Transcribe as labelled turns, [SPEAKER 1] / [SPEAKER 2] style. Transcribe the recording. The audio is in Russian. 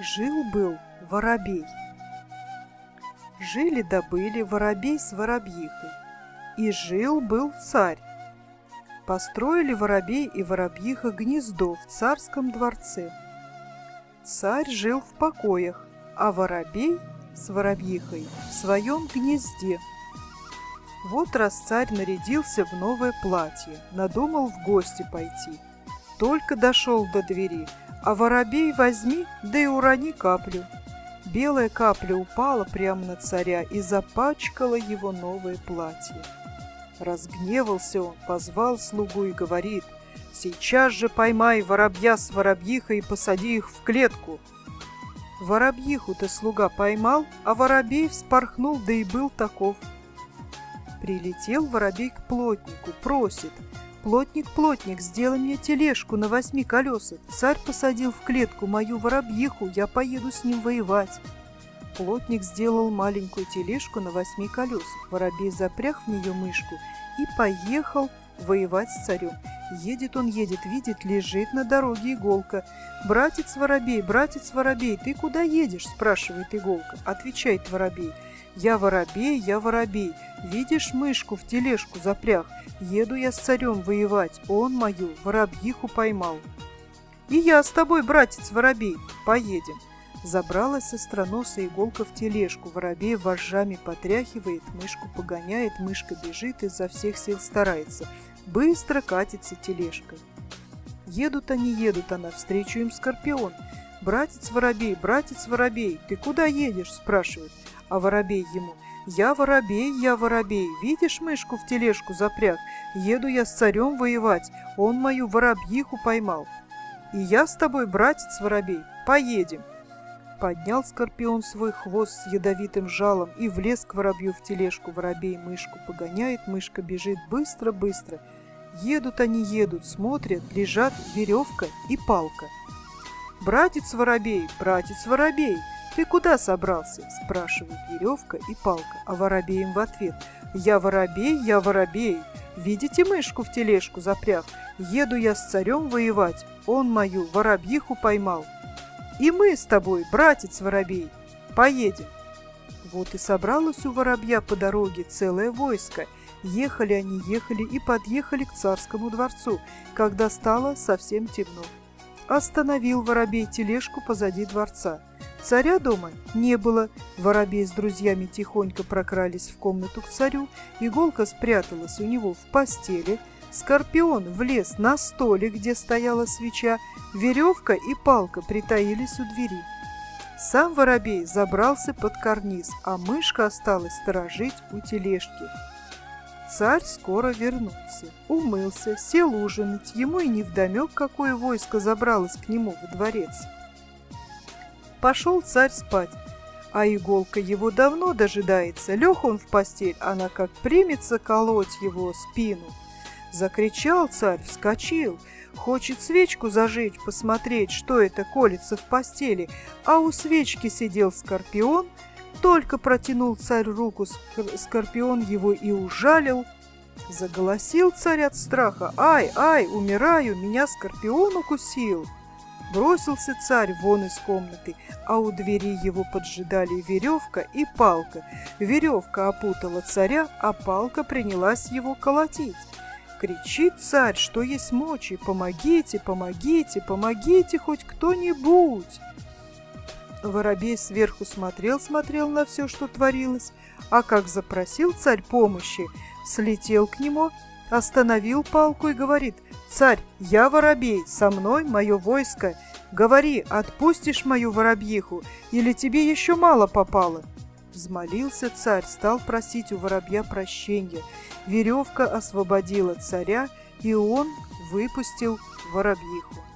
[SPEAKER 1] Жил-был воробей. Жили-да-были воробей с воробьихой. И жил-был царь. Построили воробей и воробьиха гнездо в царском дворце. Царь жил в покоях, а воробей с воробьихой в своем гнезде. Вот раз царь нарядился в новое платье, надумал в гости пойти. Только дошел до двери, а воробей возьми, да и урони каплю. Белая капля упала прямо на царя и запачкала его новое платье. Разгневался он, позвал слугу и говорит: «Сейчас же поймай воробья с воробьихой и посади их в клетку». Воробьиху-то слуга поймал, а воробей вспорхнул, да и был таков. Прилетел воробей к плотнику, просит: «Плотник, плотник, сделай мне тележку на 8 колесах. Царь посадил в клетку мою воробьиху, я поеду с ним воевать». Плотник сделал маленькую тележку на 8 колесах. Воробей запряг в нее мышку и поехал воевать с царем. Едет он, едет, видит, лежит на дороге иголка. братец воробей, ты куда едешь?» – спрашивает иголка. Отвечает воробей: я воробей, видишь, мышку в тележку запряг. Еду я с царем воевать, он мою воробьиху поймал». «И я с тобой, братец воробей, поедем». Забралась остроносая иголка в тележку, воробей вожжами потряхивает, мышку погоняет, мышка бежит, изо всех сил старается. Быстро катится тележка. Едут они, а навстречу им скорпион. братец воробей, ты куда едешь?» – спрашивает. А воробей ему: я воробей, видишь, мышку в тележку запряг. Еду я с царем воевать, он мою воробьиху поймал. «И я с тобой, братец воробей, поедем». Поднял скорпион свой хвост с ядовитым жалом и влез к воробью в тележку. Воробей мышку погоняет, мышка бежит быстро-быстро. Едут они, смотрят, лежат веревка и палка. братец воробей, ты куда собрался?» – спрашивают веревка и палка. А воробей им в ответ: я воробей, видите, мышку в тележку запряг. Еду я с царем воевать, он мою воробьиху поймал. «И мы с тобой, братец воробей, поедем». Вот и собралось у воробья по дороге целое войско. Ехали они и подъехали к царскому дворцу, когда стало совсем темно. Остановил воробей тележку позади дворца. Царя дома не было. Воробей с друзьями тихонько прокрались в комнату к царю. Иголка спряталась у него в постели. Скорпион влез на столик, где стояла свеча. Веревка и палка притаились у двери. Сам воробей забрался под карниз, а мышка осталась сторожить у тележки. Царь скоро вернулся, умылся, сел ужинать. Ему и невдомек, какое войско забралось к нему во дворец. Пошел царь спать, а иголка его давно дожидается. Лег он в постель, она как примется колоть его спину. Закричал царь, вскочил, хочет свечку зажечь, посмотреть, что это колется в постели, а у свечки сидел скорпион. Только протянул царь руку, скорпион его и ужалил. Заголосил царь от страха: «Ай, ай, умираю, меня скорпион укусил!» Бросился царь вон из комнаты, а у двери его поджидали веревка и палка. Веревка опутала царя, а палка принялась его колотить. Кричит царь, что есть мочи: «Помогите, помогите, помогите хоть кто-нибудь!» Воробей сверху смотрел на все, что творилось, а как запросил царь помощи, слетел к нему, остановил палку и говорит: «Царь, я воробей, со мной мое войско. Говори, отпустишь мою воробьиху, или тебе еще мало попало?» Взмолился царь, стал просить у воробья прощения. Веревка освободила царя, и он выпустил воробьиху.